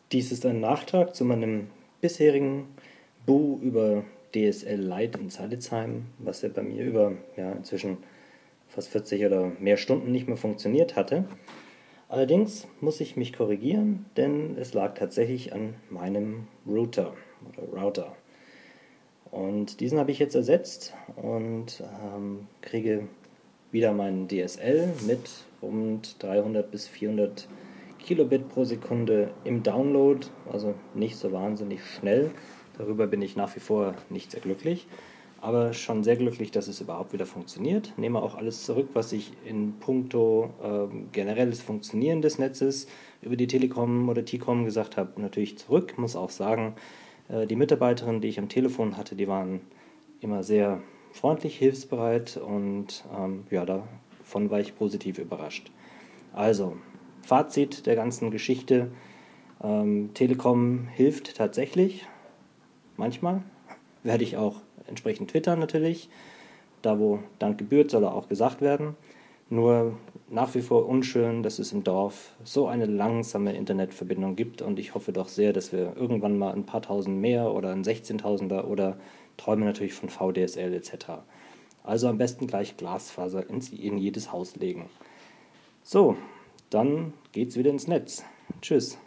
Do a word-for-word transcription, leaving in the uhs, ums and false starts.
Dies ist ein Nachtrag zu meinem bisherigen Bu über D S L Lite in Zeilitzheim, was ja bei mir über ja, inzwischen fast vierzig oder mehr Stunden nicht mehr funktioniert hatte. Allerdings muss ich mich korrigieren, denn es lag tatsächlich an meinem Router oder Router. Und diesen habe ich jetzt ersetzt und ähm, kriege wieder meinen D S L mit rund dreihundert bis vierhundert Kilobit pro Sekunde im Download, also nicht so wahnsinnig schnell. Darüber bin ich nach wie vor nicht sehr glücklich, aber schon sehr glücklich, dass es überhaupt wieder funktioniert. Nehme auch alles zurück, was ich in puncto äh, generelles Funktionieren des Netzes über die Telekom oder T-Com gesagt habe, natürlich zurück. Muss auch sagen, äh, die Mitarbeiterin, die ich am Telefon hatte, die waren immer sehr freundlich, hilfsbereit und ähm, ja, davon war ich positiv überrascht. Also, Fazit der ganzen Geschichte: ähm, Telekom hilft tatsächlich, manchmal. Werde ich auch entsprechend twittern natürlich. Da wo Dank gebührt, soll er auch gesagt werden. Nur nach wie vor unschön, dass es im Dorf so eine langsame Internetverbindung gibt und ich hoffe doch sehr, dass wir irgendwann mal ein paar tausend mehr oder ein sechzehntausender oder träume natürlich von V D S L et cetera. Also am besten gleich Glasfaser in jedes Haus legen. So, dann geht's wieder ins Netz. Tschüss.